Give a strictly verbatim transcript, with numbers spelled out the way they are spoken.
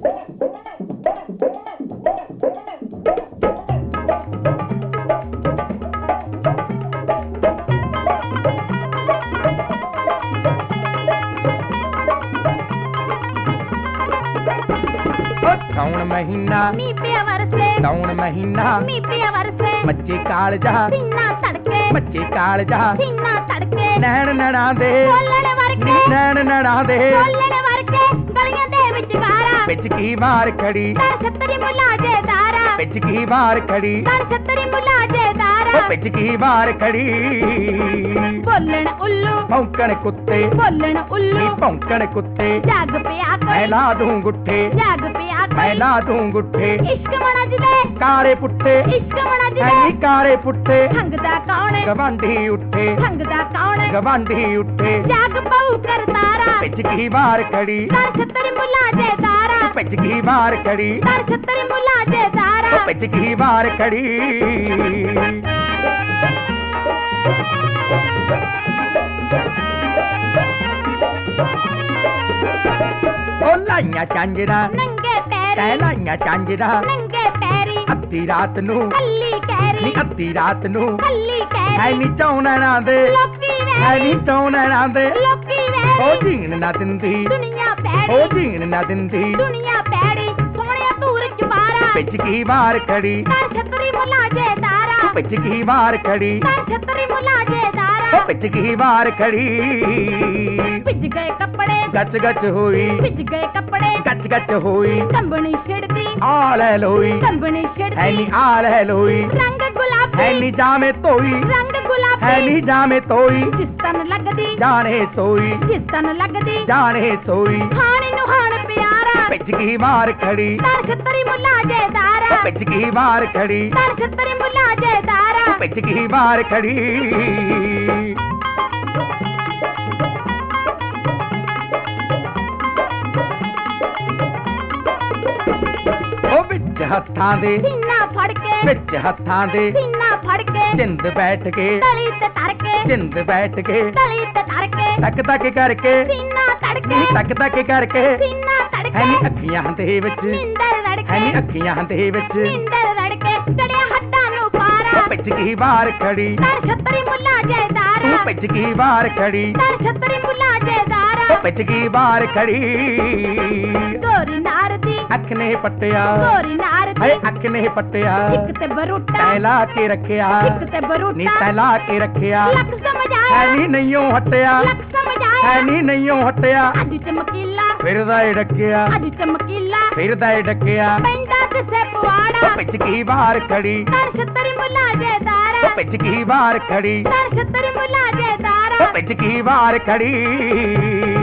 साउन महीना नी पिया वरसे, साउन महीना नी पिया वरसे, मच्ची कालजा सीना तड़के, मच्ची कालजा सीना तड़के, नैन नड़ा दे बोलने वरके, नैन नड़ा दे बोलने वरके, गलियां दे विच गारा, विच की बार खड़ी दर छतरी मुलाजे दारा, विच की बार खड़ी दर छतरी मुलाजे दारा, विच की बार खड़ी बोलन उल्लू, भौंकण कुत्ते बोलन उल्लू, भौंकण कुत्ते जाग पिया कोई, मैं ला दूं गुट्ठे जाग पिया मैं कोई, ला दूं गुट्ठे इश्क मनज दे, काले पुट्टे इश्क मनज है नी दे, काले पुट्टे हंगदा कौन है, गवांढी उठे हंगदा कौन है, गवांढी उठे जाग बहु कर तारा, पिच की बार खड़ी दर छतरी मुलाजे दारा, पिच की बार खड़ी दर छतरी मुलाजे दारा, पिच की बार खड़ी ओ लाइया चांजरा नंगे पैरी, लाइया चांजरा नंगे पैरी, अद्धी रात नू हल्ली कैरी, नी अद्धी रात नू हल्ली है कैरी, नी चौना दे लोकी है नी वैरी, चौना दे लोकी ओ वैरी, जीन ना दिंदी दुनिया ओ पैड़ी, जीन ना दिंदी दुनिया पैड़ी, सोहणिया तूर चुबारा, पिच की बार खड़ी दर छतरी मुलाजे दारा, पिच की बार खड़ी दर छतरी मुलाजे दारा, पिच की बार खड़ी भिज गए कपड़े, गच गच होई भिज गए कपड़े, गच गच होई कंबनी छिड़दी, आल है लोई कंबनी है छिड़दी, नी आल है लोई रंग गुलाबी, है नी जामे तोई रंग है गुलाबी, नी जामे तोई जिस तन लगदी, जाने सोई जिस तन लगदी, जाने सोई हानी नु हान प्यारा, पिच की बार खड़ी दर छतरी मुलाजे दारा, पिच की बार खड़ी दर छतरी मुलाजे दारा, पिच की बार खड़ी ओ विच हत्थां दे सीना फड़ के, विच हत्थां दे सीना फड़ के, जिंद बैठ के तली ते तर के, जिंद बैठ के तली ते तर के, तक तक करके सीना तड़के, नी तक तक करके सीना है तड़के, नी अखियां दे विच नींदर है लड़के, नी अखियां दे विच नींदर लड़के, चढ़िया हड्डां नु पारा, पिच की बार खड़ी दर छतरी मुलाजे तू दारा, पिच की बार खड़ी दर छतरी मुलाजे दारा, पिच की बार खड़ी गोरी नार दी, अख ने पट्टिया गोरी नार है दी, अख ने पट्टिया एक ते बरूटा, तैला के रखिया एक ते नी बरूटा, तैला के रखिया लक समझ है आया, नी नईयों हटिया लक समझ है आया, नी नईयों हटिया अज चमकीला, फिरदा ए डकिया अज चमकीला, फिरदा ए डकिया पैंदा ते से पवाड़ा, पिच की बार खड़ी दर छतरी मुलाजे दारा, पिच की बार खड़ी दर छतरी मुलाजे दारा, पिच की बार खड़ी